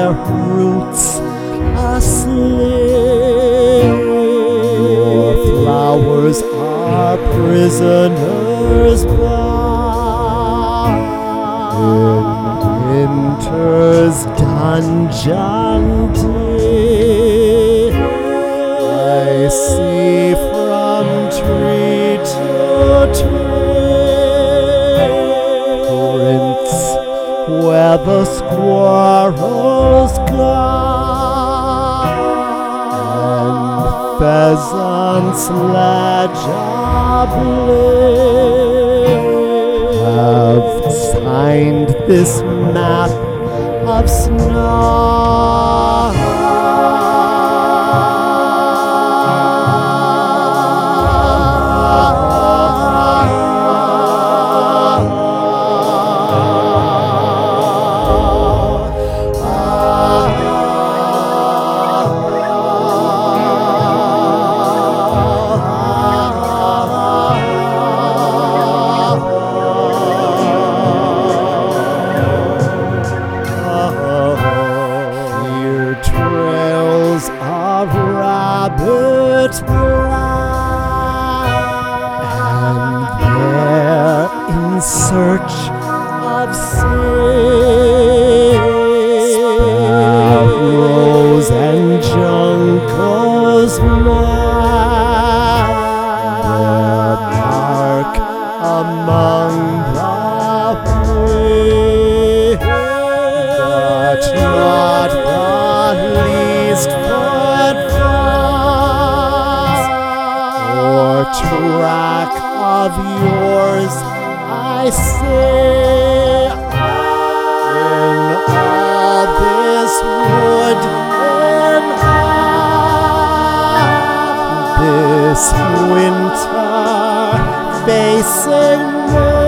their roots asleep. Your flowers are prisoners bound in winter's dungeon deep. I see from tree to tree prints where the squirrels gone, and pheasants legibly have signed this map of snow. Trails of rabbit and they're in search of seeds. Sparrows and juncos bark among the trees, but not least footfalls or track of yours I see in all this wood in this winter facing me.